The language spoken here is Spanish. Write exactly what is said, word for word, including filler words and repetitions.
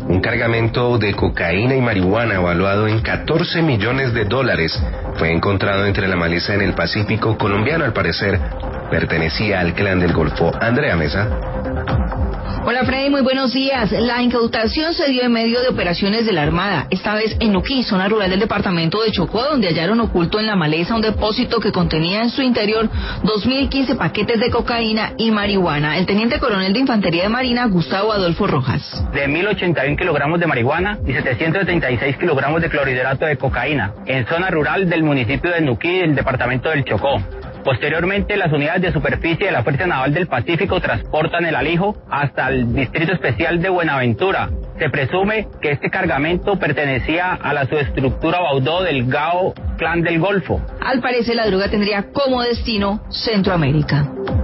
Un cargamento de cocaína y marihuana evaluado en catorce millones de dólares fue encontrado entre la maleza en el Pacífico colombiano. Al parecer, pertenecía al Clan del Golfo. Andrea Mesa. Hola Freddy, muy buenos días. La incautación se dio en medio de operaciones de la Armada, esta vez en Nuquí, zona rural del departamento de Chocó, donde hallaron oculto en la maleza un depósito que contenía en su interior dos mil quince paquetes de cocaína y marihuana. El teniente coronel de Infantería de Marina, Gustavo Adolfo Rojas. De mil ochenta y uno kilogramos de marihuana y setecientos setenta y seis kilogramos de clorhidrato de cocaína, en zona rural del municipio de Nuquí, del departamento del Chocó. Posteriormente, las unidades de superficie de la Fuerza Naval del Pacífico transportan el alijo hasta el Distrito Especial de Buenaventura. Se presume que este cargamento pertenecía a la subestructura Baudó del Gao Clan del Golfo. Al parecer, la droga tendría como destino Centroamérica.